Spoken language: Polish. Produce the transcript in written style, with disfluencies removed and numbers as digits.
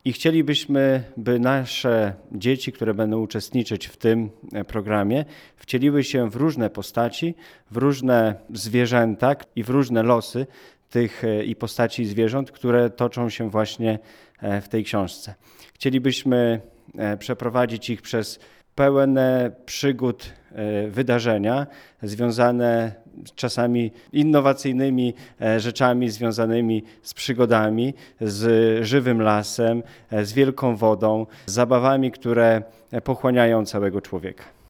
I chcielibyśmy, by nasze dzieci, które będą uczestniczyć w tym programie, wcieliły się w różne postaci, w różne zwierzęta i w różne losy tych i postaci i zwierząt, które toczą się właśnie w tej książce. Chcielibyśmy przeprowadzić ich przez pełne przygód wydarzenia związane z czasami innowacyjnymi rzeczami związanymi z przygodami, z żywym lasem, z wielką wodą, z zabawami, które pochłaniają całego człowieka.